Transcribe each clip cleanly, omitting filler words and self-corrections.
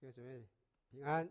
弟兄姊妹平安。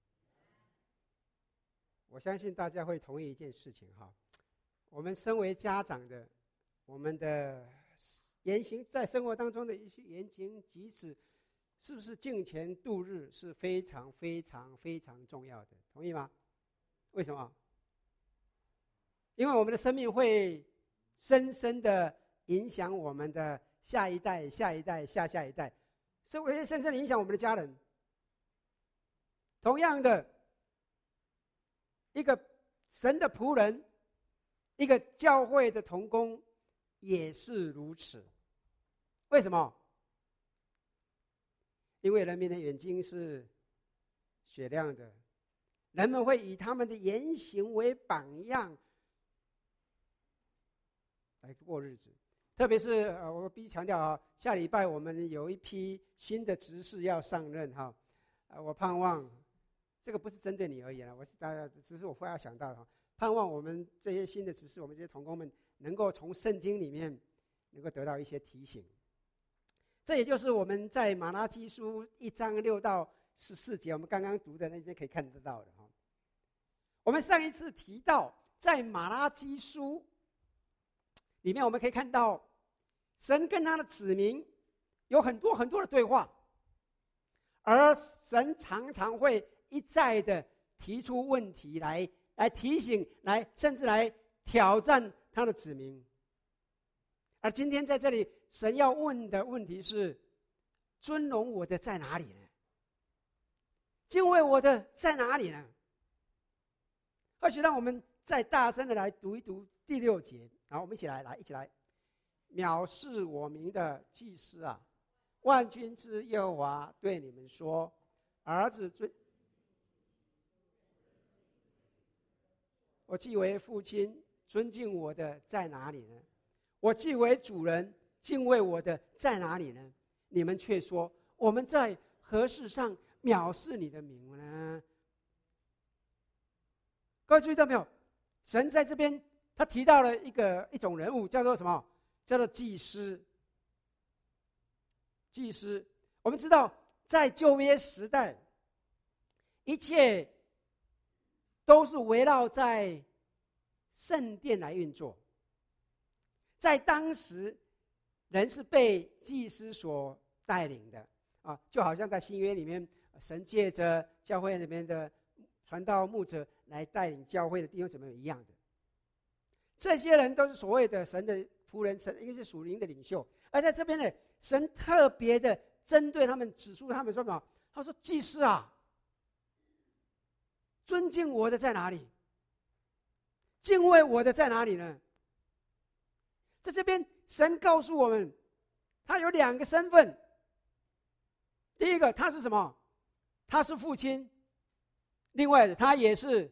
我相信大家会同意一件事情哈，我们身为家长的，我们的言行在生活当中的一些言行举止，是不是敬虔度日是非常非常非常重要的，同意吗？为什么？因为我们的生命会深深的影响我们的下一代、下一代、下下一代，所以会深深的影响我们的家人。同样的，一个神的仆人，一个教会的同工也是如此。为什么？因为人民的眼睛是雪亮的，人们会以他们的言行为榜样来过日子。特别是我必须强调啊，下礼拜我们有一批新的执事要上任哈，我盼望这个不是针对你而言，我是大家只是我会要想到哈，盼望我们这些新的执事，我们这些同工们能够从圣经里面能够得到一些提醒。这也就是我们在马拉基书1章6到14节，我们刚刚读的那边可以看得到的哈。我们上一次提到，在马拉基书里面，我们可以看到神跟他的子民有很多很多的对话，而神常常会一再的提出问题来提醒，甚至来挑战他的子民。而今天在这里，神要问的问题是：尊荣我的在哪里呢？敬畏我的在哪里呢？或许让我们再大声的来读一读第6节。好，我们一起来，藐视我名的祭司啊，万军之耶和华对你们说：儿子我既为父亲，尊敬我的在哪里呢？我既为主人，敬畏我的在哪里呢？你们却说，我们在何事上藐视你的名呢？各位注意到没有？神在这边他提到了一种人物，叫做什么？叫做祭司。祭司，我们知道在旧约时代，一切都是围绕在圣殿来运作。在当时，人是被祭司所带领的啊，就好像在新约里面，神借着教会里面的传道牧者来带领教会的弟兄姊妹一样的。这些人都是所谓的神的仆人，神一个是属灵的领袖。而在这边呢，神特别的针对他们，指出他们说什么？他说：“祭司啊，尊敬我的在哪里？敬畏我的在哪里呢？”在这边，神告诉我们，他有2个身份。第一个，他是什么？他是父亲。另外，他也是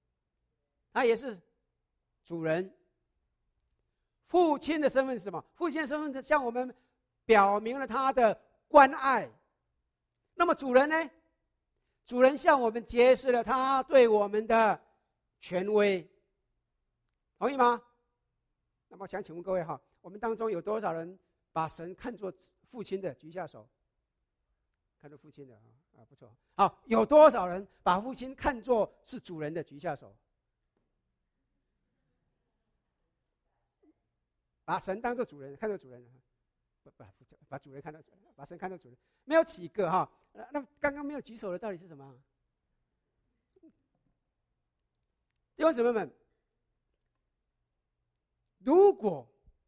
主人。父亲的身份是什么？父亲的身份向我们表明了他的关爱。那么主人呢？主人向我们揭示了他对我们的权威。同意吗？那么想请问各位哈，我们当中有多少人把神看作父亲的？举下手。看作父亲的啊，不错。好，有多少人把父亲看作是主人的？举下手。把神当作主人，看作主人，把主人看作主人，把神看作主人，没有几个哈。那刚刚没有举手的到底是什么？弟兄姊妹们，如果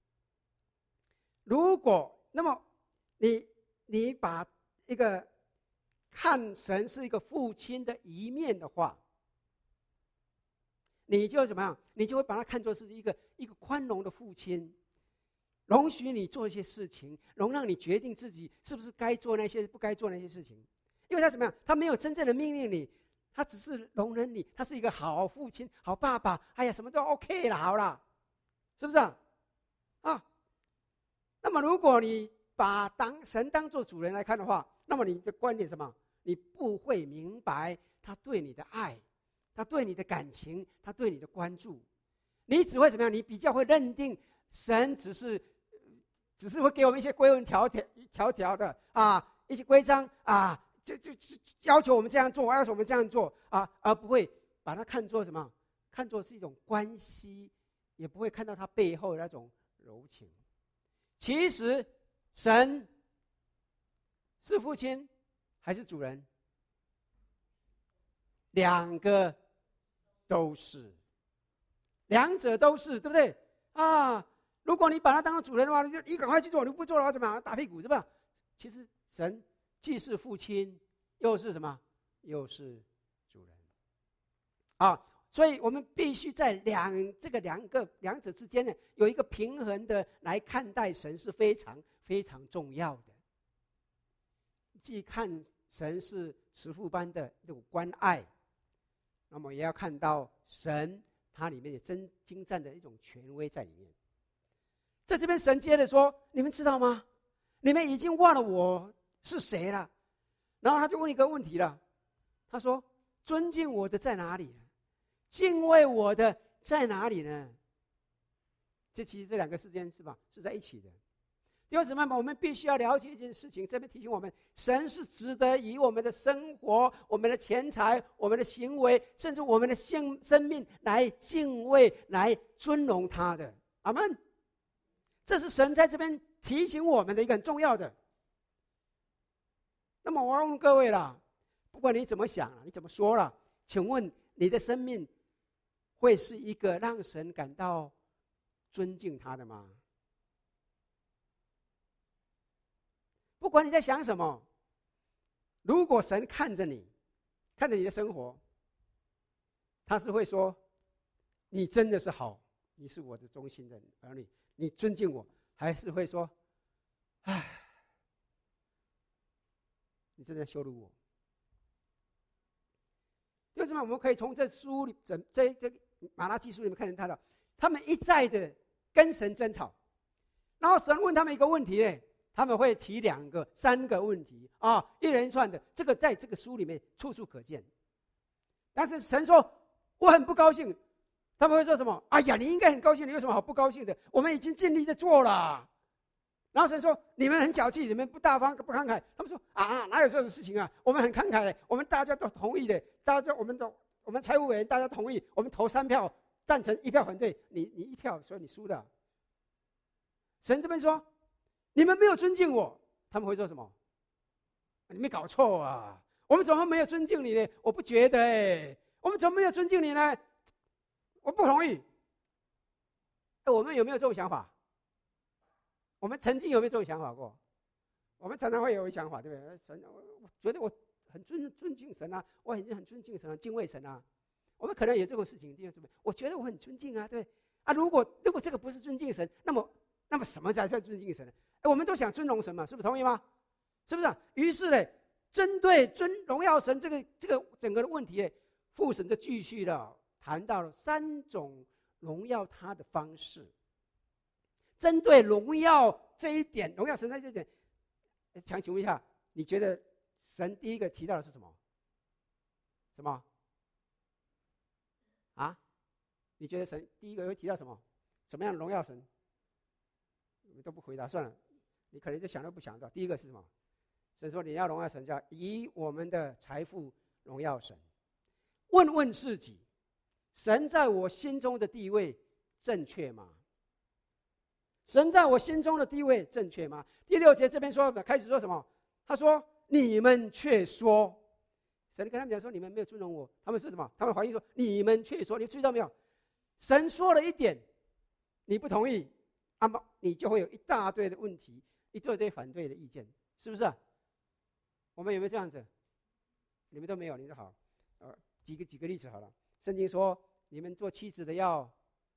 那么你把一个看神是一个父亲的一面的话，你就怎么样？你就会把他看作是一个宽容的父亲，容许你做一些事情，容让你决定自己是不是该做那些不该做那些事情。因为他怎么样？他没有真正的命令你，他只是容忍你，他是一个好父亲、好爸爸。哎呀，什么都 OK 了，好了，是不是啊？那么如果你把神当作主人来看的话，那么你的观点是什么？你不会明白他对你的爱，他对你的感情，他对你的关注。你只会怎么样？你比较会认定神只是会给我们一些规文条条的啊，一些规章啊， 这要求我们这样做，要求我们这样做啊，而不会把它看作什么？看作是一种关系，也不会看到它背后的那种柔情。其实，神是父亲还是主人？两个都是，两者都是，对不对？啊，如果你把他当成主人的话，你赶快去做，你不做的话怎么样？打屁股是吧？其实神既是父亲，又是什么？又是主人。啊，所以我们必须在两者之间呢，有一个平衡的来看待神，是非常非常重要的。既看神是慈父般的那种关爱，那么也要看到神他里面有精湛的一种权威在里面。在这边神接着说：你们知道吗？你们已经忘了我是谁了。然后他就问一个问题了，他说：尊敬我的在哪里呢？敬畏我的在哪里呢？其实这两个事件是吧，是在一起的。弟兄姊妹们，我们必须要了解一件事情，这边提醒我们，神是值得以我们的生活、我们的钱财、我们的行为，甚至我们的生命来敬畏、来尊荣他的。阿们。这是神在这边提醒我们的一个很重要的。那么我要问各位啦，不管你怎么想，你怎么说了，请问你的生命会是一个让神感到尊敬他的吗？不管你在想什么，如果神看着你，看着你的生活，他是会说：你真的是好，你是我的忠心的儿女，你尊敬我，还是会说：唉，你真的羞辱我？为什么我们可以从这书里这马拉基书里面看见他们一再的跟神争吵，然后神问他们一个问题呢，他们会提2个、3个问题啊，一连串的，这个在这个书里面处处可见。但是神说：我很不高兴。他们会说什么？哎呀，你应该很高兴，你有什么好不高兴的？我们已经尽力在做了。然后神说：你们很小气，你们不大方不慷慨。他们说：啊，哪有这种事情啊？我们很慷慨的，我们大家都同意的，我们财务委员大家同意，我们投3票赞成，1票反对，你1票，所以你输了。神这边说：你们没有尊敬我。他们会说什么？你没搞错啊，我们怎么没有尊敬你呢？我不觉得我们怎么没有尊敬你呢？我不同意。我们有没有这种想法？我们曾经有没有这种想法过？我们常常会有想法，对不对？神，我觉得我很尊敬神啊，我已经很尊敬神啊，敬畏神啊。我们可能有这种事情，我觉得我很尊敬啊，对啊。如果这个不是尊敬神，那么什么才叫尊敬神呢？我们都想尊荣神嘛，是不是同意吗？是不是？于是呢，针对荣耀神这个整个的问题，父神就继续的谈到了3种荣耀他的方式。针对荣耀这一点，荣耀神在这一点，想请问一下，你觉得神第一个提到的是什么？什么？啊？你觉得神第一个会提到什么？怎么样荣耀神？你都不回答，算了，你可能就想都不想到。第一个是什么？神说你要荣耀神，叫以我们的财富荣耀神。问问自己，神在我心中的地位正确吗？神在我心中的地位正确吗？第6节这边说，开始说什么？他说：你们却说，神跟他们讲说，你们没有尊重我。他们是什么？他们怀疑说，你们却说，你注意到没有？神说了一点，你不同意，那么你就会有一大堆的问题，一大堆反对的意见，是不是啊？我们有没有这样子？你们都没有，你说好。举个例子好了。圣经说，你们做妻子的要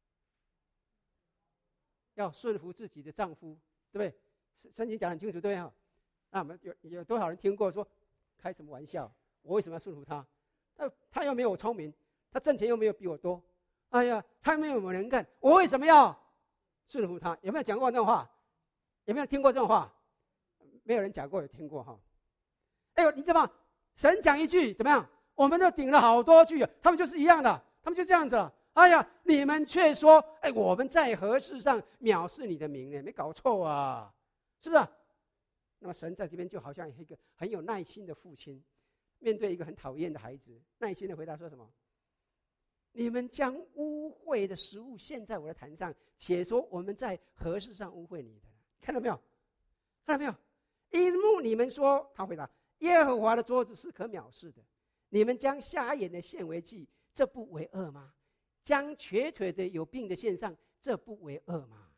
顺服自己的丈夫，对不对？圣经讲得很清楚，对不对？那我们有多少人听过说，开什么玩笑？我为什么要顺服他？他又没有我聪明，他挣钱又没有比我多。哎呀，他又没有我能干，我为什么要顺服他？有没有讲过那种话？有没有听过这种话？没有人讲过，有听过哈。哎呦，你知道吗？神讲一句怎么样？我们都顶了好多句，他们就是一样的，他们就这样子了。哎呀，你们却说，哎，我们在何事上藐视你的名呢？没搞错啊，是不是？ 那么神在这边就好像一个很有耐心的父亲，面对一个很讨厌的孩子，耐心的回答说什么？你们将污秽的食物献在我的坛上，且说我们在何事上污秽你的？看到没有？看到没有？因为你们说，他回答：耶和华的桌子是可藐视的。你们将瞎眼的献为祭，这不为恶吗？将瘸腿的有病的献上，这不为恶吗？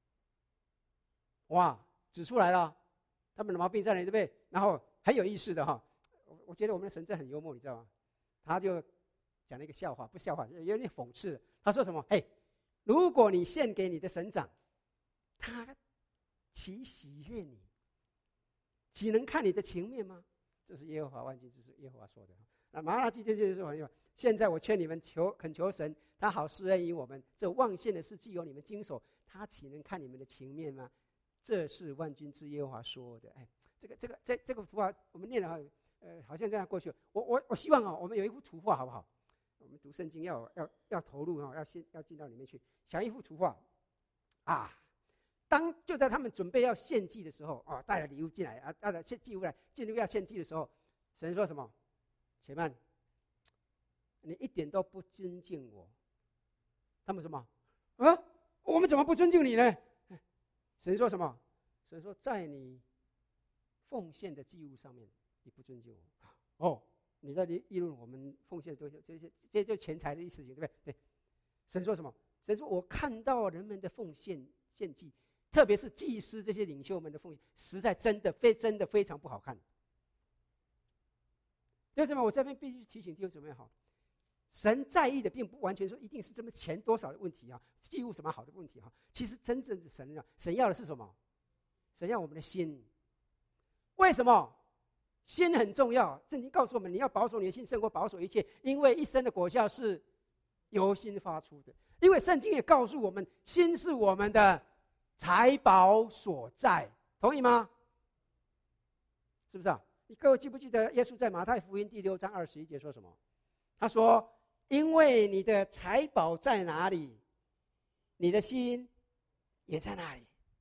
哇，指出来了，他们的毛病在哪里，对不对？然后很有意思的哈，我觉得我们的神真的很幽默，你知道吗？他就讲了一个笑话，不笑话，有点讽刺。他说什么？嘿，如果你献给你的神长，他岂喜悦你？岂能看你的情面吗？这是耶和华万军之神耶和华说的。那马拉基这就是说，现在我劝你们恳求神，他好施恩于我们。这妄献的事既由你们经手，他岂能看你们的情面吗？这是万军之耶和华说的。哎，这个图画我们念了好像这样过去。我希望我们有一幅图画，好不好？我们读圣经要投入要进到里面去，想一幅图画啊。就在他们准备要献祭的时候，带了礼物进来带了祭物来，进入要献祭的时候，神说什么？且慢，你一点都不尊敬我。他们什么？我们怎么不尊敬你呢？神说什么？神说，在你奉献的祭物上面，你不尊敬我。你在议论我们奉献的东西，这就钱财的事情，对不对？对。神说什么？神说，我看到人们的奉献献祭，特别是祭司这些领袖们的奉献，实在真的非常不好看。弟兄姊妹，我这边必须提醒弟兄姊妹哈，神在意的并不完全说一定是这么钱多少的问题祭物什么好的问题其实真正的神要的是什么？神要我们的心。为什么？心很重要。圣经告诉我们，你要保守你的心胜过保守一切，因为一生的果效是由心发出的。因为圣经也告诉我们，心是我们的财宝所在，同意吗？是不是你各位记不记得耶稣在马太福音第6章21节说什么？他说：因为你的财宝在哪里，你的心也在哪里。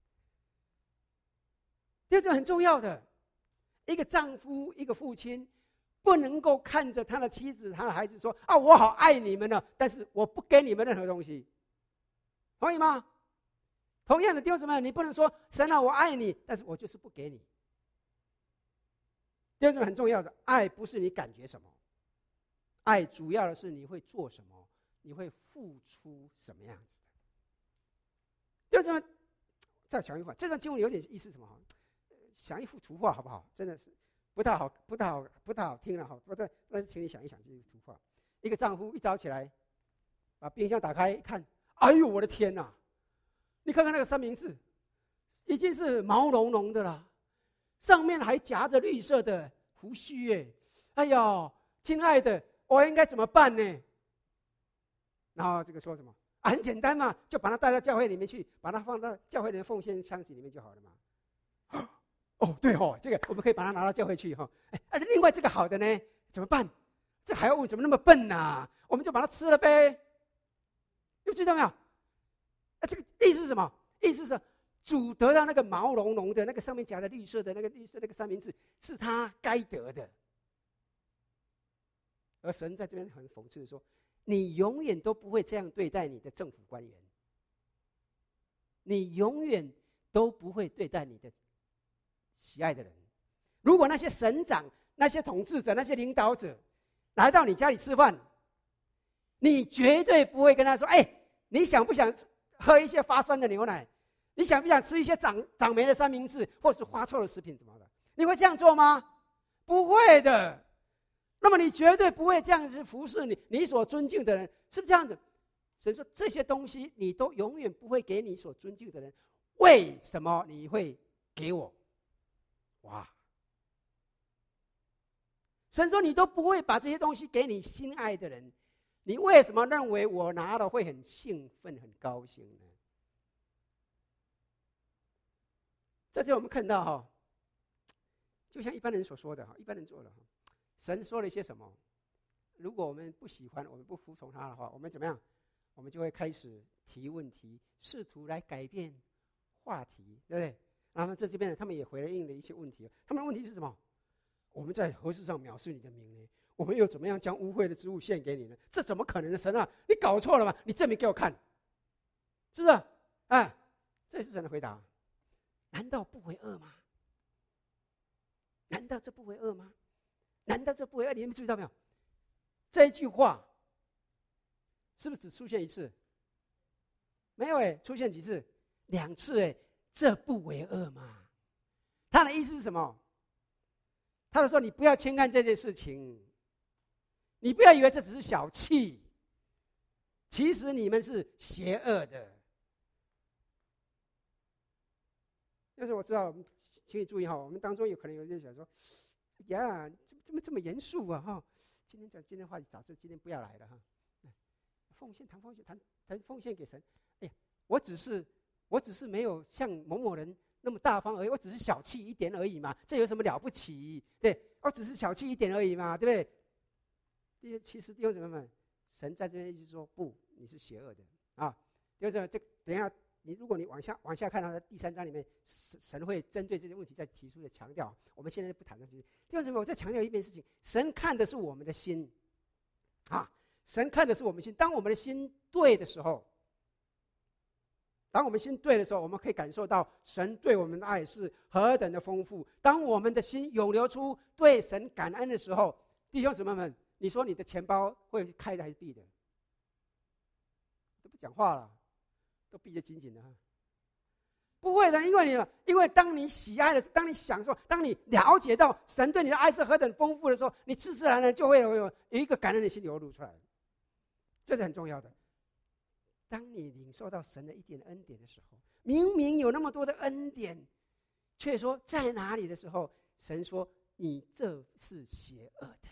这是很重要的。一个丈夫，一个父亲，不能够看着他的妻子、他的孩子说：我好爱你们呢，但是我不给你们任何东西。同意吗？同样的，弟兄姊妹，你不能说神我爱你，但是我就是不给你。弟兄姊妹，很重要的，爱不是你感觉什么，爱主要的是你会做什么，你会付出什么样子的。弟兄姊妹，再想一会儿，这段经文有点意思，什么？想一幅图画好不好？真的是不太好听了但是请你想一想这幅图画：一个丈夫一早起来，把冰箱打开看，哎呦我的天哪！你看看那个三明治，已经是毛茸茸的了，上面还夹着绿色的胡须耶！哎呦，亲爱的，我应该怎么办呢？然后这个说什么？很简单嘛，就把它带到教会里面去，把它放到教会的奉献箱子里面就好了嘛。对这个我们可以把它拿到教会去另外这个好的呢，怎么办？这还要问，怎么那么笨啊？我们就把它吃了呗。你知道没有？这个意思是什么？意思是主得到那个毛茸茸的那个上面夹的绿色的那个三明治，是他该得的。而神在这边很讽刺的说：你永远都不会这样对待你的政府官员，你永远都不会对待你的喜爱的人。如果那些省长、那些统治者、那些领导者来到你家里吃饭，你绝对不会跟他说：你想不想喝一些发酸的牛奶？你想不想吃一些长霉的三明治或是发臭的食品怎么的？你会这样做吗？不会的。那么你绝对不会这样去服侍你所尊敬的人，是不是这样子？所以说这些东西你都永远不会给你所尊敬的人，为什么你会给我？哇！神说你都不会把这些东西给你心爱的人，你为什么认为我拿了会很兴奋、很高兴呢？在这我们看到就像一般人所说的一般人做的神说了一些什么？如果我们不喜欢，我们不服从他的话，我们怎么样？我们就会开始提问题，试图来改变话题，对不对？ 然后在这边他们也回应了一些问题。他们的问题是什么？我们在何事上藐视你的名呢？我们又怎么样将污秽的之物献给你呢？这怎么可能的？神啊，你搞错了吗？你证明给我看，是不是？哎，这是神的回答。难道不为恶吗？难道这不为恶吗？难道这不为恶？你们注意到没有？这一句话是不是只出现一次？没有哎，出现几次？2次哎，这不为恶吗？他的意思是什么？他就说你不要轻看这件事情，你不要以为这只是小气，其实你们是邪恶的。但是我知道，请你注意哈，我们当中有可能有人想说：“呀，怎么这么严肃啊？哈，今天话题早知今天不要来了哈。奉献谈奉献谈奉献给神。哎呀，我只是没有像某某人那么大方而已，我只是小气一点而已嘛，这有什么了不起？对，我只是小气一点而已嘛，对不对？其实弟兄姊妹们，神在这边一直说不，你是邪恶的啊。弟兄姊妹，这等一下。如果你往下看到在第3章里面，神会针对这些问题再提出的强调。我们现在不谈这些。弟兄姊妹，我再强调一遍事情：神看的是我们的心，啊，神看的是我们心。当我们的心对的时候，我们可以感受到神对我们的爱是何等的丰富。当我们的心涌流出对神感恩的时候，弟兄姊妹们，你说你的钱包会开的还是闭的？都不讲话了。都闭得紧紧的，不会的，因为当你喜爱的，当你享受，当你了解到神对你的爱是何等丰富的时候，你自自然然就会有一个感恩的心流露出来，这是很重要的。当你领受到神的一点恩典的时候，明明有那么多的恩典，却说在哪里的时候，神说你这是邪恶的。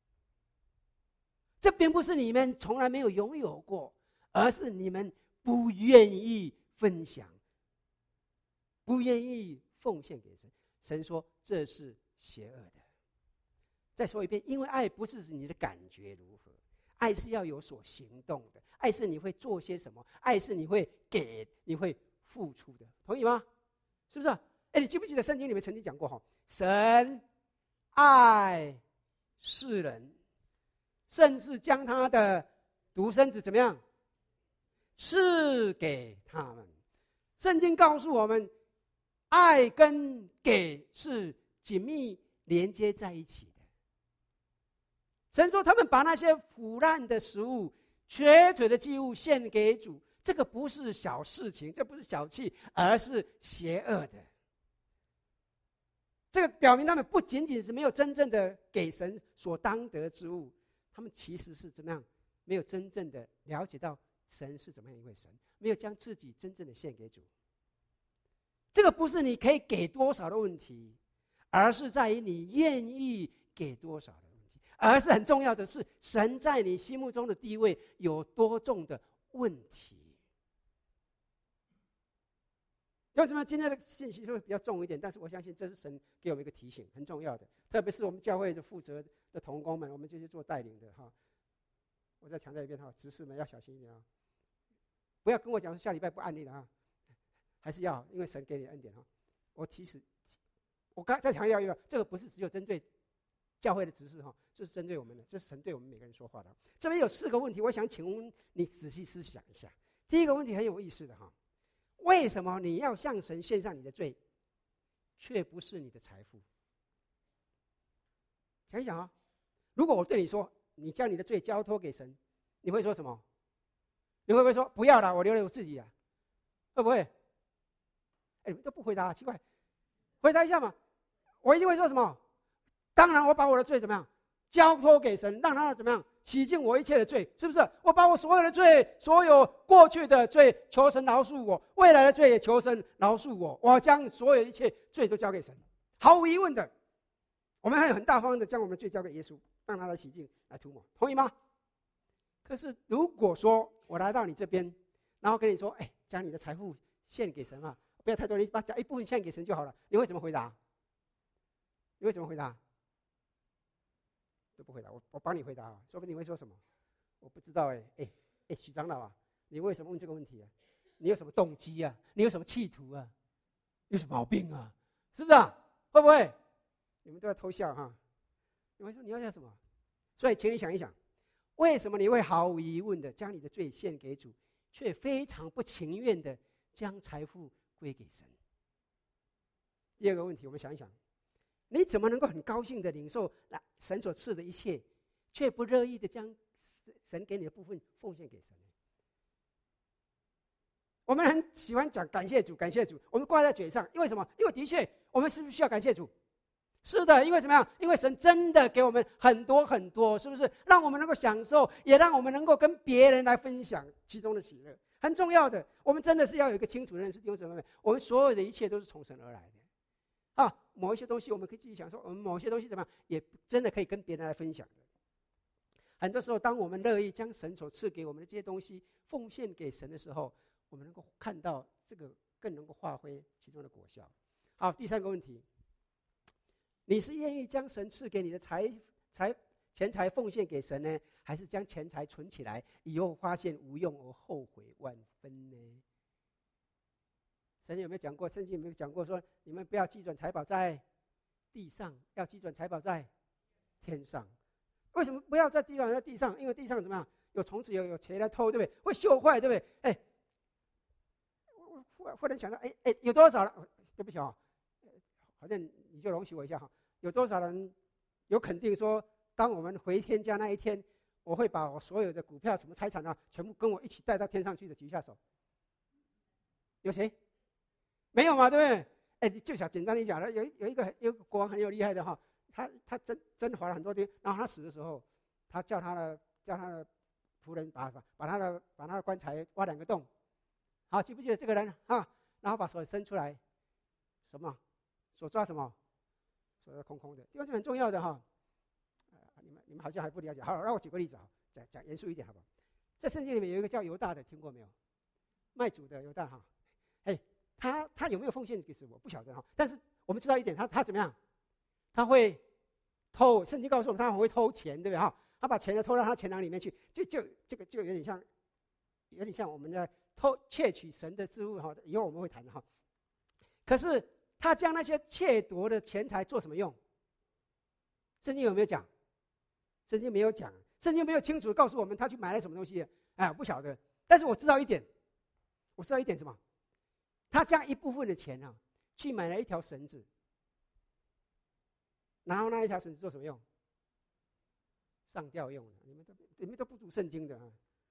这并不是你们从来没有拥有过，而是你们不愿意分享，不愿意奉献给神。神说这是邪恶的。再说一遍，因为爱不是指你的感觉如何，爱是要有所行动的，爱是你会做些什么，爱是你会给，你会付出的，同意吗？是不是？哎，你记不记得圣经里面曾经讲过哈，神爱世人，甚至将他的独生子怎么样？赐给他们。圣经告诉我们，爱跟给是紧密连接在一起的。神说他们把那些腐烂的食物、瘸腿的祭物献给主，这个不是小事情，这不是小气，而是邪恶的。这个表明他们不仅仅是没有真正的给神所当得之物，他们其实是怎么样？没有真正的了解到神是怎么样一位神，没有将自己真正的献给主。这个不是你可以给多少的问题，而是在于你愿意给多少的问题，而是很重要的是神在你心目中的地位有多重的问题。为什么今天的信息会比较重一点？但是我相信这是神给我们一个提醒，很重要的。特别是我们教会的负责的同工们，我们这些做带领的哈，我再强调一遍哈，执事们要小心一点啊，不要跟我讲说下礼拜不按例的啊，还是要，因为神给你恩典哈。我提示，我刚再强调一遍，这个不是只有针对教会的执事哈，这是针对我们的，这是神对我们每个人说话的。这边有4个问题，我想请问你仔细思想一下。第一个问题很有意思的哈。为什么你要向神献上你的罪，却不是你的财富？想一想啊，如果我对你说，你将你的罪交托给神，你会说什么？你会不会说不要了，我留了我自己啊？会不会？哎，你们都不回答，奇怪，回答一下嘛。我一定会说什么？当然，我把我的罪怎么样交托给神，让他怎么样洗净我一切的罪，是不是？我把我所有的罪，所有过去的罪，求神饶恕我；未来的罪也求神饶恕我。我将所有一切罪都交给神，毫无疑问的，我们还有很大方的将我们的罪交给耶稣，让他来洗净、来涂抹，同意吗？可是如果说我来到你这边，然后跟你说，哎，将你的财富献给神啊，不要太多，你把一部分献给神就好了，你会怎么回答？你会怎么回答？都不回答，我帮你回答啊，说不定你会说什么？我不知道许长老啊，你为什么问这个问题啊？你有什么动机啊？你有什么企图啊？ 有什么毛病啊？是不是啊？会不会？你们都在偷笑哈？你会说你要叫什么？所以，请你想一想，为什么你会毫无疑问的将你的罪献给主，却非常不情愿的将财富归给神？第二个问题，我们想一想，你怎么能够很高兴的领受神所赐的一切，却不乐意的将神给你的部分奉献给神呢？我们很喜欢讲感谢主，感谢主，我们挂在嘴上，因为什么？因为的确，我们是不是需要感谢主？是的，因为怎么样？因为神真的给我们很多很多，是不是？让我们能够享受，也让我们能够跟别人来分享其中的喜乐，很重要的。我们真的是要有一个清楚的认识，弟兄姊妹们，我们所有的一切都是从神而来的。啊，某一些东西我们可以自己享受，我们某些东西怎么样，也真的可以跟别人来分享的。很多时候，当我们乐意将神所赐给我们的这些东西奉献给神的时候，我们能够看到这个更能够发挥其中的果效。好，第三个问题，你是愿意将神赐给你的钱财奉献给神呢，还是将钱财存起来，以后发现无用而后悔万分呢？神有没有讲过？圣经有没有讲过说，你们不要积攒财宝在地上，要积攒财宝在天上？为什么不要积攒在地上？因为地上怎么样？有虫子，有贼来偷，对不对？会锈坏，对不对？哎，我忽然想到，有多少人？对不起啊，好像你就容许我一下哈。有多少人有肯定说，当我们回天家那一天，我会把我所有的股票、什么财产啊，全部跟我一起带到天上去的？举下手。有谁？没有嘛，对不对？哎，就想简单一讲了，有一个国王很有厉害的哈，他征伐了很多地，然后他死的时候，他叫他的仆人把他的棺材挖2个洞，好，记不记得这个人啊？然后把手伸出来，什么？手抓什么？手抓空空的，这个是很重要的哈。你们好像还不了解。好，让我举个例子啊，讲严肃一点好不好？在圣经里面有一个叫犹大的，听过没有？卖主的犹大哈，哎。他有没有奉献给神？我不晓得哈。但是我们知道一点，他怎么样？他会偷。圣经告诉我们，他很会偷钱，对不对哈？他把钱偷到他钱囊里面去，这个就有点像我们的窃取神的之物哈。以后我们会谈的哈。可是他将那些窃夺的钱财做什么用？圣经有没有讲？圣经没有讲，圣经没有清楚的告诉我们他去买了什么东西。哎，我不晓得。但是我知道一点什么？他将一部分的钱啊，去买了一条绳子，然后那一条绳子做什么用？上吊用的。你们都不读圣经的啊。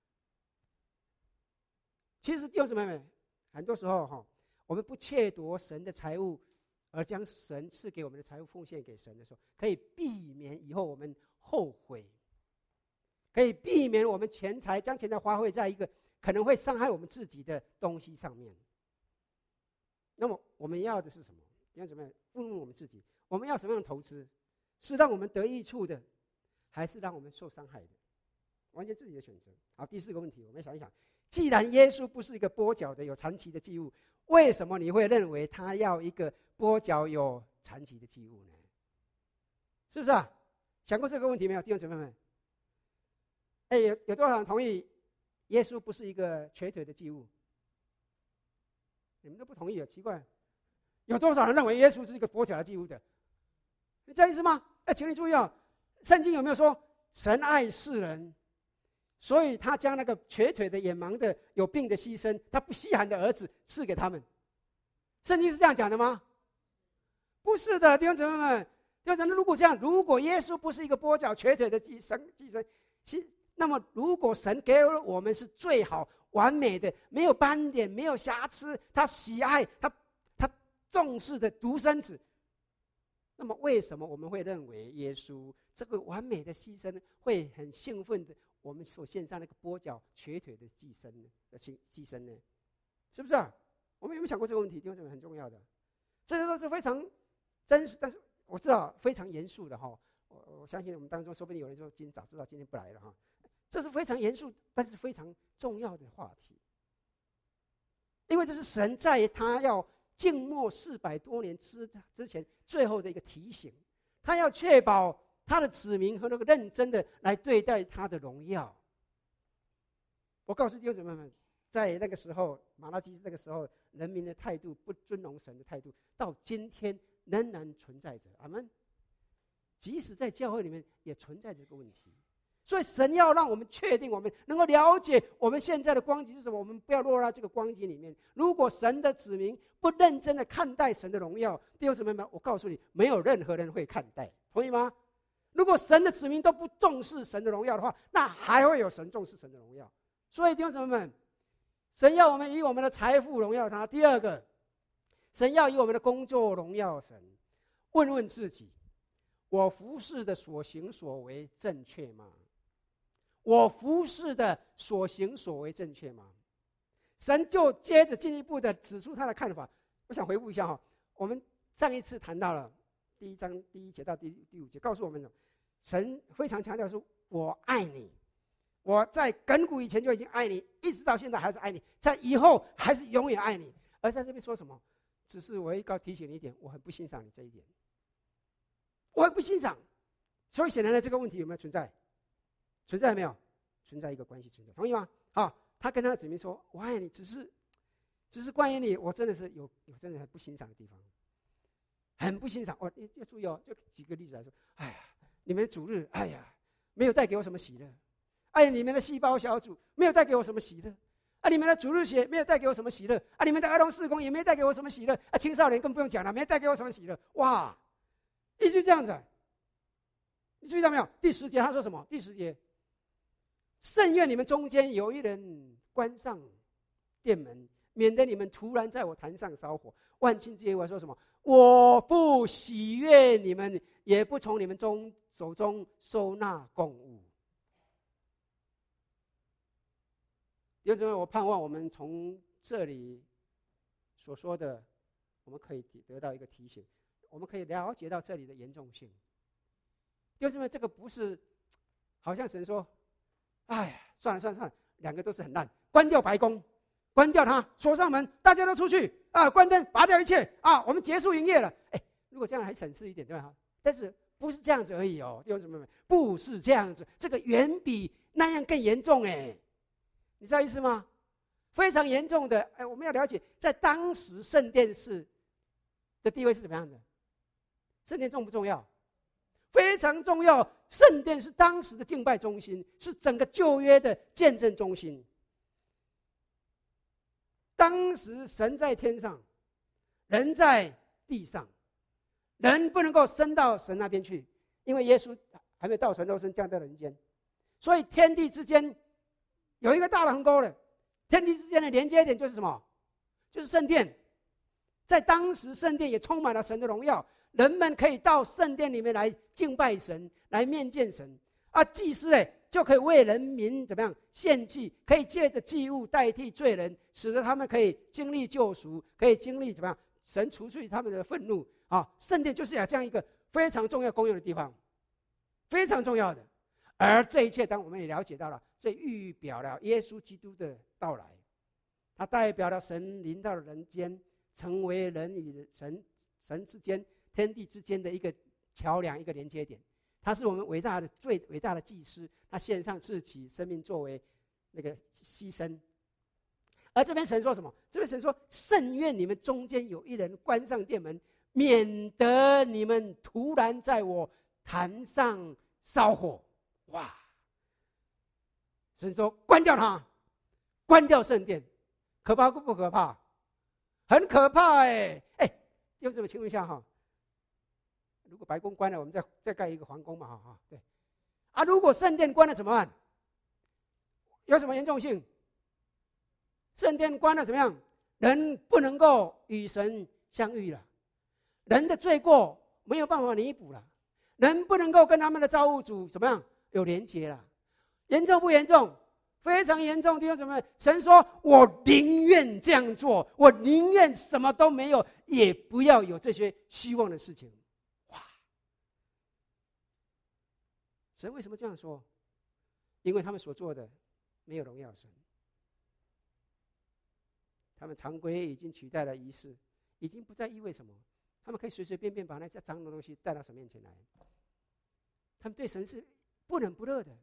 其实弟兄姊妹们，很多时候哈，我们不窃夺神的财物，而将神赐给我们的财物奉献给神的时候，可以避免以后我们后悔，可以避免我们将钱财花费在一个可能会伤害我们自己的东西上面。那么我们要的是什么？要怎么样问问我们自己？我们要什么样的投资？是让我们得益处的，还是让我们受伤害的？完全自己的选择。好，第4个问题，我们想一想：既然耶稣不是一个跛脚的有残疾的祭物，为什么你会认为他要一个跛脚有残疾的祭物呢？是不是啊？想过这个问题没有，弟兄姊妹们？哎，有多少人同意耶稣不是一个瘸腿的祭物？你们都不同意啊，奇怪，有多少人认为耶稣是一个跛脚的祭物的？你这意思吗？哎，请你注意啊，圣经有没有说神爱世人，所以他将那个瘸腿的、眼盲的、有病的牺牲，他不稀罕的儿子赐给他们？圣经是这样讲的吗？不是的，弟兄姊妹们，弟兄姊妹，如果这样，如果耶稣不是一个跛脚瘸腿的寄生，那么如果神给了我们是最好完美的，没有斑点，没有瑕疵，他喜爱他重视的独生子，那么为什么我们会认为耶稣这个完美的牺牲会很兴奋的我们所献上那个跛脚瘸腿的牺牲呢？是不是啊？我们有没有想过这个问题？弟兄姊妹，很重要的，这些都是非常真实，但是我知道非常严肃的哈。我相信我们当中说不定有人说早知道今天不来了哈。这是非常严肃，但是非常重要的话题，因为这是神在他要静默400多年之前最后的一个提醒，他要确保他的子民和那个认真的来对待他的荣耀。我告诉弟兄姊妹们，在那个时候，马拉基那个时候， 人民的态度，不尊荣神的态度，到今天仍然存在着。阿们。即使在教会里面也存在这个问题，所以神要让我们确定，我们能够了解我们现在的光景是什么，我们不要落到这个光景里面。如果神的子民不认真的看待神的荣耀，弟兄姊妹们，我告诉你，没有任何人会看待，同意吗？如果神的子民都不重视神的荣耀的话，那还会有神重视神的荣耀？所以弟兄姊妹们，神要我们以我们的财富荣耀他。第二个，神要以我们的工作荣耀神。问问自己，我服侍的所行所为正确吗？我服侍的所行所为正确吗？神就接着进一步的指出他的看法。我想回顾一下哈，我们上一次谈到了第1章第1节到第5节，告诉我们神非常强调说：“我爱你，我在亘古以前就已经爱你，一直到现在还是爱你，在以后还是永远爱你。”而在这边说什么？只是我要提醒你一点，我很不欣赏你这一点。我很不欣赏，所以显然的这个问题有没有存在？存在没有？存在一个关系存在，同意吗？好，他跟他的子民说：“我爱你，只是关于你，我真的是有真的很不欣赏的地方，很不欣赏。你要注意哦，就几个例子来说，哎呀，你们的主日，哎呀，没有带给我什么喜乐；哎呀，你们的细胞小组没有带给我什么喜乐；啊，你们的主日学没有带给我什么喜乐；啊，你们的儿童事工也没带给我什么喜乐；啊，青少年更不用讲了，没带给我什么喜乐。哇！”一直这样子，你注意到没有？第10节他说什么？第10节，甚愿你们中间有一人关上殿门，免得你们突然在我坛上烧火。万军之耶和华说什么？我不喜悦你们，也不从你们手中收纳供物。弟兄姊妹，我盼望我们从这里所说的，我们可以得到一个提醒。我们可以了解到这里的严重性。弟兄姊妹，这个不是好像神说：“哎呀，算了，两个都是很烂，关掉白宫，关掉它，锁上门，大家都出去啊，关灯，拔掉一切啊，我们结束营业了。”如果这样还省事一点，对吧？但是不是这样子而已哦，弟兄姊妹们，不是这样子，这个远比那样更严重你知道意思吗？非常严重的。我们要了解，在当时圣殿是的地位是怎么样的。圣殿重不重要？非常重要。圣殿是当时的敬拜中心，是整个旧约的见证中心。当时神在天上，人在地上，人不能够升到神那边去，因为耶稣还没有道成肉身降到人间，所以天地之间有一个大的鸿沟了。天地之间的连接点就是什么？就是圣殿。在当时，圣殿也充满了神的荣耀。人们可以到圣殿里面来敬拜神，来面见神啊。祭司就可以为人民怎么样献祭，可以借着祭物代替罪人，使得他们可以经历救赎，可以经历怎么样神除去他们的愤怒啊。圣殿就是这样一个非常重要公用的地方，非常重要的。而这一切，当我们也了解到了，这预表了耶稣基督的到来，它代表了神临到了人间，成为人与神之间、天地之间的一个桥梁，一个连接点。他是我们最伟大的祭司，他献上自己生命作为那个牺牲。而这边神说什么？这边神说：“甚愿你们中间有一人关上殿门，免得你们突然在我坛上烧火。”哇！神说：“关掉它，关掉圣殿，可怕不可怕？很可怕弟兄姊妹，请问一下哈，如果白宫关了，我们再盖一个皇宫嘛哈？对，啊，如果圣殿关了怎么办？有什么严重性？圣殿关了怎么样？人不能够与神相遇了，人的罪过没有办法弥补了，人不能够跟他们的造物主怎么样有连结了。严重不严重？非常严重。弟兄姊妹，神说：“我宁愿这样做，我宁愿什么都没有，也不要有这些虚妄的事情。”哇！神为什么这样说？因为他们所做的没有荣耀神，他们常规已经取代了仪式，已经不再意味什么，他们可以随随便便把那些脏的东西带到神面前来，他们对神是不冷不热的。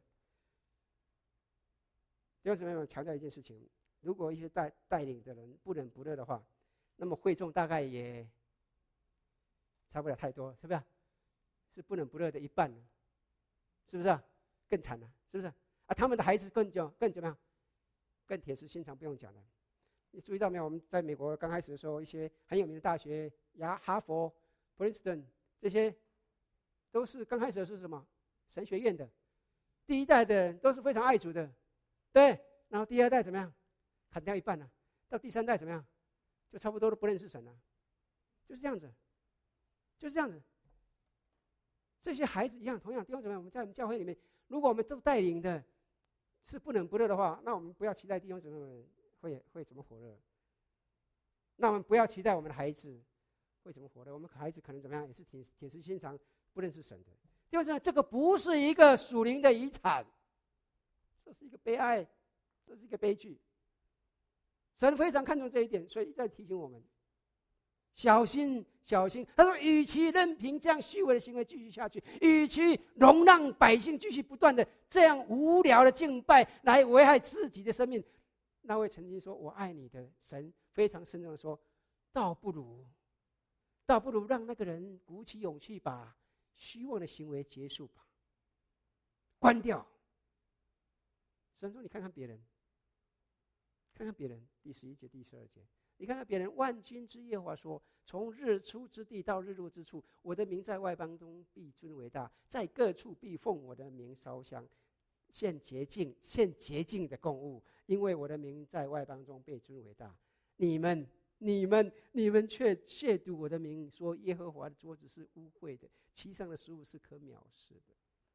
弟兄姊妹们，强调一件事情：如果一些带领的人不冷不热的话， 那么会众大概也差不了太多，是不是？是不冷不热的一半，是不是？更惨了，是不是？他们的孩子更怎么样？更铁石心肠，不用讲了。你注意到没有？我们在美国刚开始的时候，一些很有名的大学，哈佛、Princeton 这些，都是刚开始的是什么？神学院的，第一代的人都是非常爱主的，对。然后第二代怎么样？砍掉一半了。到第三代怎么样？就差不多都不认识神了，就是这样子，就是这样子。这些孩子一样，同样弟兄姊妹，我们在我们教会里面，如果我们都带领的是不冷不热的话，那我们不要期待弟兄姊妹们会怎么火热。那我们不要期待我们的孩子会怎么火热，我们孩子可能怎么样，也是铁石心肠，不认识神的。弟兄姊妹，这个不是一个属灵的遗产，这是一个悲哀，这是一个悲剧。神非常看重这一点，所以一再提醒我们小心小心。他说，与其任凭这样虚伪的行为继续下去，与其容让百姓继续不断的这样无聊的敬拜来危害自己的生命，那位曾经说我爱你的神非常慎重的说，倒不如让那个人鼓起勇气把虚妄的行为结束吧，关掉。神说，你看看别人，看看别人，第11节、第12节，你看看别人，万军之耶和华说：从日出之地到日落之处，我的名在外邦中必尊为大，在各处必奉我的名烧香，献洁净的供物，因为我的名在外邦中被尊为大。你们却亵渎我的名，说耶和华的桌子是污秽的，其上的食物是可藐视的。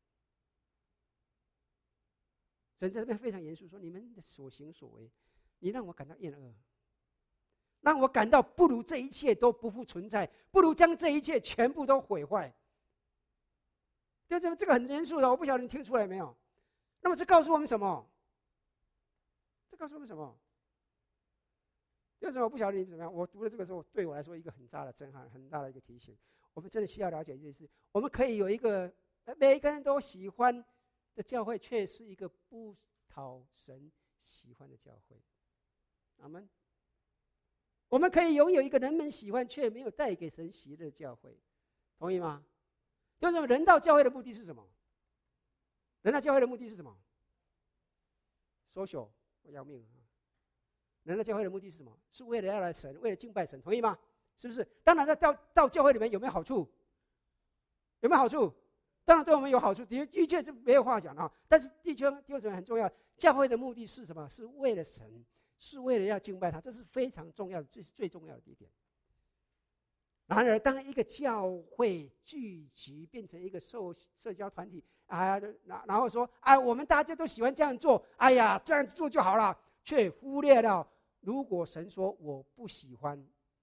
神在这边非常严肃说，你们的所行所为，你让我感到厌恶，让我感到不如这一切都不复存在，不如将这一切全部都毁坏。就这个很严肃的，我不晓得你听出来没有？那么这告诉我们什么？这告诉我们什么？为什么我不晓得你怎么样？我读了这个时候，对我来说一个很大的震撼，很大的一个提醒。我们真的需要了解一件事：我们可以有一个每一个人都喜欢的教会，却是一个不讨神喜欢的教会。阿们。我们可以拥有一个人们喜欢却没有带给神喜乐的教会，同意吗？就是人到教会的目的是什么？人到教会的目的是什么 ？social， 我要命啊！人到教会的目的是什么？是为了要来神，为了敬拜神，同意吗？是不是？当然，到教会里面有没有好处？有没有好处？当然对我们有好处，的确就没有话讲啊。但是弟兄姊妹很重要，教会的目的是什么？是为了神，是为了要敬拜他，这是非常重要的，这是最重要的一点。然而，当一个教会聚集变成一个社交团体啊，然后说我们大家都喜欢这样做，哎呀，这样做就好了，却忽略了如果神说我不喜欢，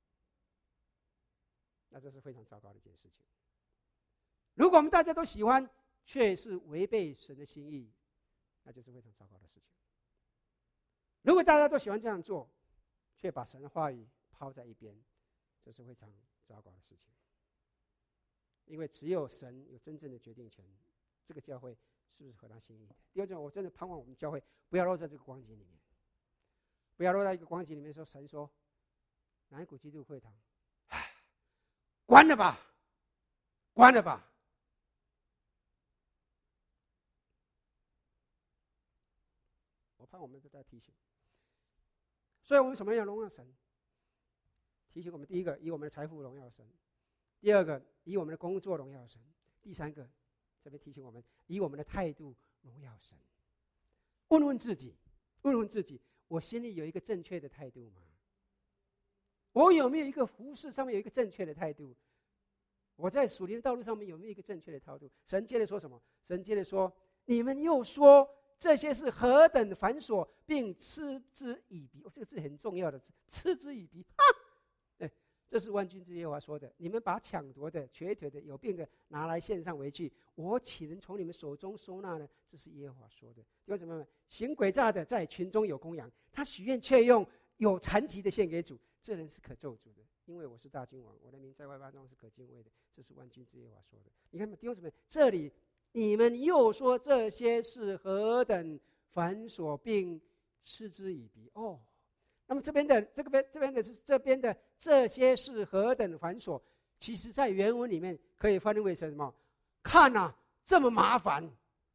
那这是非常糟糕的一件事情。如果我们大家都喜欢，却是违背神的心意，那就是非常糟糕的事情。如果大家都喜欢这样做，却把神的话语抛在一边，这是非常糟糕的事情。因为只有神有真正的决定权，这个教会是不是合他心意的？第二种，我真的盼望我们教会不要落在这个光景里面，不要落在一个光景里面说神说南谷基督会堂，关了吧，关了吧。我盼我们都在提醒。所以我们什么要荣耀神？提醒我们：第一个，以我们的财富荣耀神；第二个，以我们的工作荣耀神；第三个，这边提醒我们，以我们的态度荣耀神。问问自己，我心里有一个正确的态度吗？我有没有一个服事上面有一个正确的态度？我在属灵的道路上面有没有一个正确的态度？神接着说什么？神接着说：你们又说这些是何等繁琐，并嗤之以鼻。这个字很重要的字，嗤之以鼻。对，这是万军之耶和华说的。你们把抢夺的、瘸腿的、有病的拿来献上为祭，我岂能从你们手中收纳呢？这是耶和华说的。弟兄姊妹们，行诡诈的在群中有公羊，他许愿却用有残疾的献给主，这人是可咒诅的。因为我是大君王，我的名在外邦中是可敬畏的。这是万军之耶和华说的。你看，弟兄姊妹，这里你们又说这些是何等繁琐，并嗤之以鼻。 那么这边的这些是何等繁琐，其实在原文里面可以翻译为成什么？看啊，这么麻烦！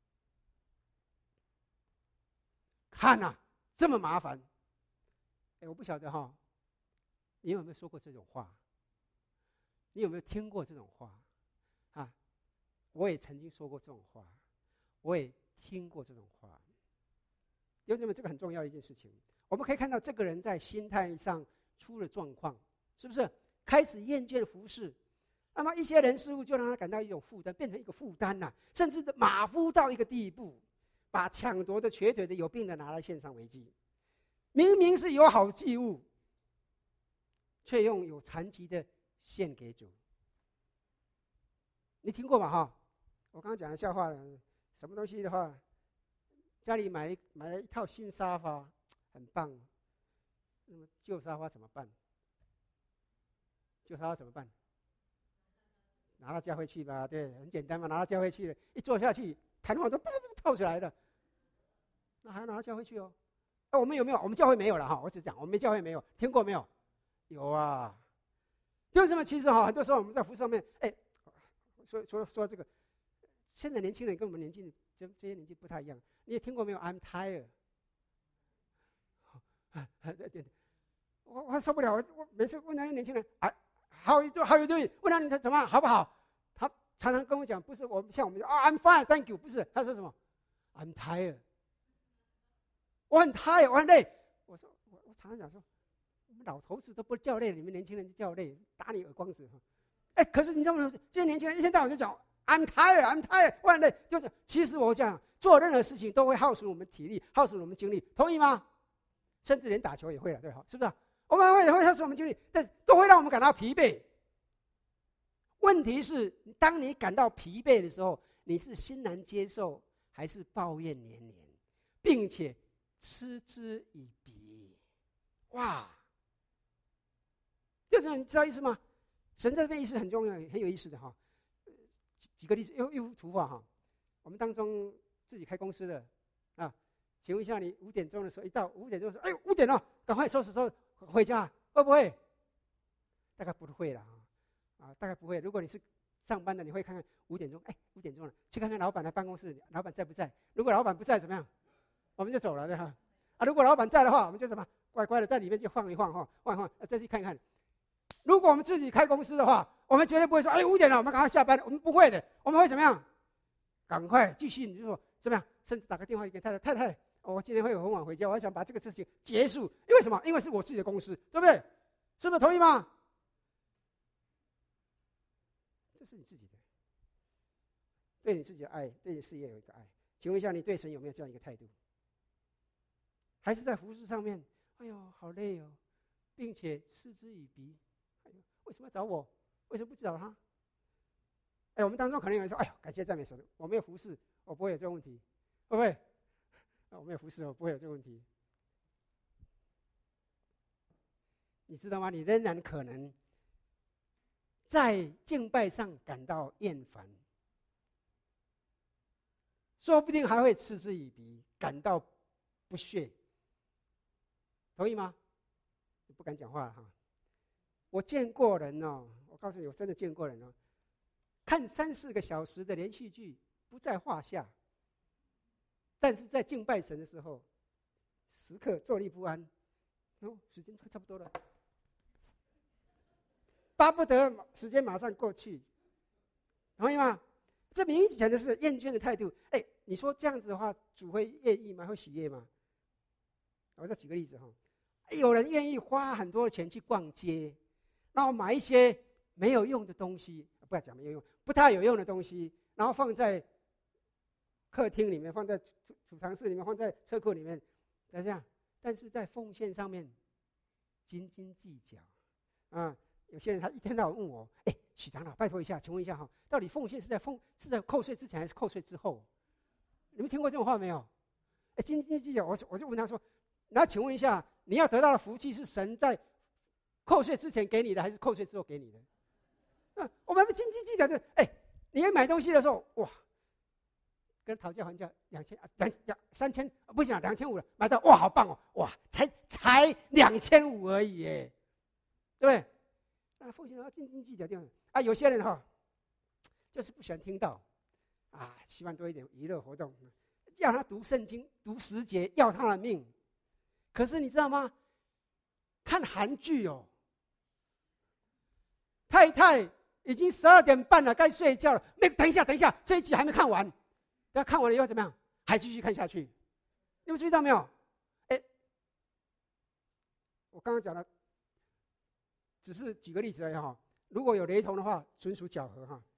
看啊，这么麻烦！我不晓得哈，你有没有说过这种话？你有没有听过这种话？啊，我也曾经说过这种话，我也听过这种话。弟兄姊妹，这个很重要的一件事情。我们可以看到这个人在心态上出了状况，是不是？开始厌倦服事，那么一些人事物就让他感到一种负担，变成一个负担了，甚至马虎到一个地步，把抢夺的、瘸腿的、有病的拿来献上为祭。明明是有好祭物，却用有残疾的献给主。你听过吧？哈，我刚刚讲的笑话了。什么东西的话，家里买了一套新沙发，很棒。那么旧沙发怎么办？旧沙发怎么办？拿到教会去吧，对，很简单嘛，拿到教会去了，一坐下去，弹簧都透出来了，那还要拿到教会去哦。我们有没有？我们教会没有了哈，我只讲我们教会没有，听过没有？有啊。弟兄姊妹，其实哈，很多时候我们在服事上面，说这个，现在年轻人跟我们年纪这些年纪不太一样。你也听过没有 ？I'm tired。对，我受不了，我每次问那些年轻人，How you doing？ 问他你怎么样，好不好？他常常跟我讲，不是我像我们I'm fine，thank you， 不是，他说什么 ？I'm tired。我很 tired， 我很累。我说我常常讲说，我们老头子都不叫累，你们年轻人就叫累，打你耳光子。可是你知道吗？这些年轻人一天到晚就讲 I'm tired， 我很累。就是其实我讲做任何事情都会耗损我们体力，耗损我们精力，同意吗？甚至连打球也会了，对吧？是不是？我们会耗损我们精力，但都会让我们感到疲惫。问题是，当你感到疲惫的时候，你是欣然接受，还是抱怨连连，并且嗤之以鼻？哇！就是你知道意思吗？神在这边意思很重要，很有意思的哈。举个例子，一幅图画哈。我们当中自己开公司的啊，请问一下，你5点钟的时候一到5点钟说，5点了，赶快收拾回家，会不会？大概不会了大概不会。如果你是上班的，你会看看5点钟，5点钟了，去看看老板的办公室，老板在不在？如果老板不在，怎么样？我们就走了，对吧？如果老板在的话，我们就怎么乖乖的在里面就晃一晃哈，晃一晃，再去看看。如果我们自己开公司的话，我们绝对不会说5点了，我们赶快下班。我们不会的，我们会怎么样？赶快继续，你就说怎么样？甚至打个电话给太太，我今天会很晚回家，我想把这个事情结束。因为什么？因为是我自己的公司，对不对？是不是同意吗？这是你自己的，对你自己的爱，对你事业有一个爱。请问一下，你对神有没有这样一个态度？还是在服事上面，好累哦，并且嗤之以鼻。为什么要找我？为什么不找他？我们当中可能有人说，感谢赞美神，我没有服事，我不会有这个问题，会不会？我没有服事，我不会有这个问题。你知道吗？你仍然可能在敬拜上感到厌烦，说不定还会嗤之以鼻，感到不屑。同意吗？不敢讲话了哈。我见过人哦，我告诉你，我真的见过人哦，看3、4个小时的连续剧不在话下，但是在敬拜神的时候，时刻坐立不安。时间差不多了，巴不得时间马上过去，同意吗？这明显的是厌倦的态度。你说这样子的话，主会愿意吗？会喜悦吗？我再举个例子哈，有人愿意花很多钱去逛街，然后买一些没有用的东西，不要讲没有用，不太有用的东西，然后放在客厅里面，放在储藏室里面，放在车库里面，这样。但是在奉献上面斤斤计较有些人他一天到晚问我，许长老，拜托一下，请问一下到底奉献是在扣税之前还是扣税之后？你们听过这种话没有？斤斤计较，我就问他说，那请问一下，你要得到的福气是神在扣税之前给你的，还是扣税之后给你的？我们斤斤计较的，你买东西的时候，哇， 跟他讨价还价3000，不行2500了，买到哇，好棒哦，哇，才2500而已耶，对不对？那父亲要斤斤计较掉啊，有些人哈，就是不喜欢听到，啊，希望多一点娱乐活动，要他读圣经、读10节，要他的命。可是你知道吗？看韩剧哦，太太已经12点半了，该睡觉了。等一下，这一集还没看完。等看完了以后怎么样？还继续看下去。你们注意到没有？哎，我刚刚讲的只是举个例子而已哈。如果有雷同的话，纯属巧合哈。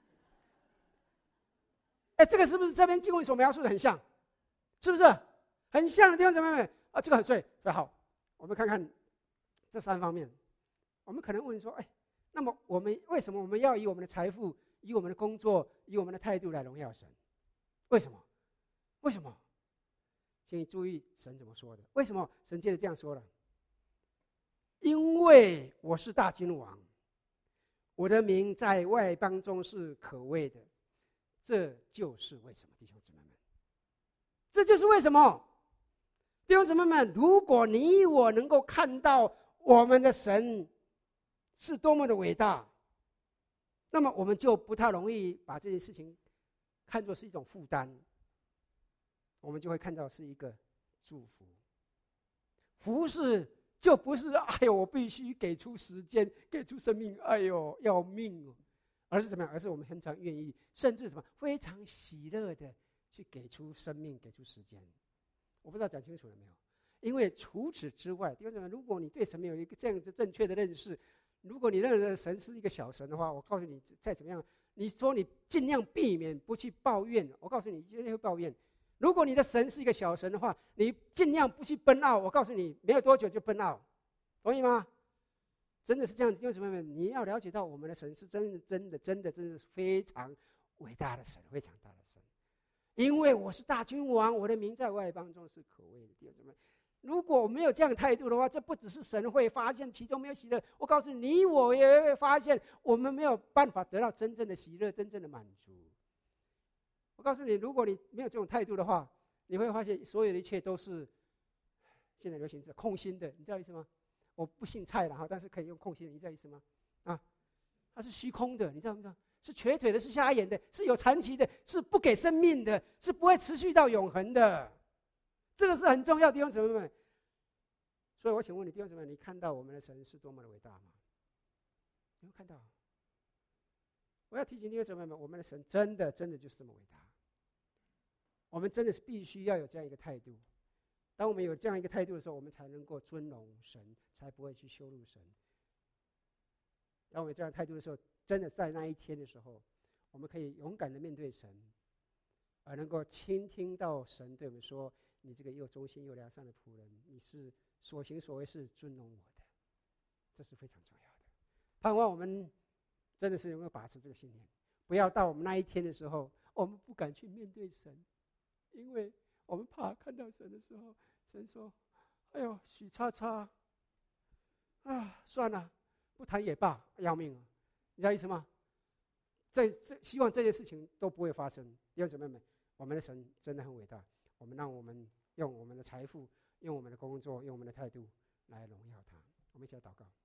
哎，这个是不是这边经文所描述的很像？是不是很像的地方？姊妹们啊，这个很对，好。我们看看这3方面。我们可能问说，哎，那么为什么我们要以我们的财富、以我们的工作、以我们的态度来荣耀神？为什么？为什么？请你注意神怎么说的。为什么神接着这样说了？因为我是大君王，我的名在外邦中是可畏的。这就是为什么，弟兄姊妹们，这就是为什么，弟兄姊妹们，如果你我能够看到我们的神是多么的伟大，那么我们就不太容易把这件事情看作是一种负担，我们就会看到是一个祝福。服侍就不是哎呦我必须给出时间，给出生命，哎呦要命哦，而是怎么样？而是我们很常愿意，甚至什么非常喜乐的去给出生命，给出时间。我不知道讲清楚了没有？因为除此之外，弟兄姊妹，如果你对神没有一个这样子正确的认识，如果你认为神是一个小神的话，我告诉你，再怎么样，你说你尽量避免不去抱怨，我告诉你，绝对会抱怨。如果你的神是一个小神的话，你尽量不去奔傲，我告诉你，没有多久就奔傲，同意吗？真的是这样子，弟兄姊妹们，你要了解到我们的神是真的非常伟大的神，非常大的神。因为我是大君王，我的名在外邦中是可畏的。弟兄姊妹，如果我没有这样的态度的话，这不只是神会发现其中没有喜乐，我告诉你，我也会发现我们没有办法得到真正的喜乐，真正的满足。我告诉你，如果你没有这种态度的话，你会发现所有的一切都是现在流行是空心的，你知道意思吗？我不姓蔡了哈，但是可以用空心的，你知道意思吗？啊，它是虚空的，你知道吗？是瘸腿的，是瞎眼的，是有残疾的，是不给生命的，是不会持续到永恒的。这个是很重要的，弟兄姊妹们。所以我请问你，弟兄姊妹，你看到我们的神是多么的伟大吗？有没有看到？我要提醒弟兄姊妹们，我们的神真的就是这么伟大。我们真的是必须要有这样一个态度。当我们有这样一个态度的时候，我们才能够尊荣神，才不会去羞辱神。当我们有这样的态度的时候，真的在那一天的时候，我们可以勇敢的面对神，而能够倾听到神对我们说：“你这个又忠心又良善的仆人，你是所行所为是尊荣我的。”这是非常重要的。盼望我们真的是能够把持这个信念，不要到我们那一天的时候，我们不敢去面对神，因为我们怕看到神的时候，神说：“哎呦，许叉叉，啊，算了，不谈也罢，要命了。”你知道意思吗？希望这件事情都不会发生。弟兄姊妹们，我们的神真的很伟大。让我们用我们的财富，用我们的工作，用我们的态度来荣耀他。我们一起来祷告。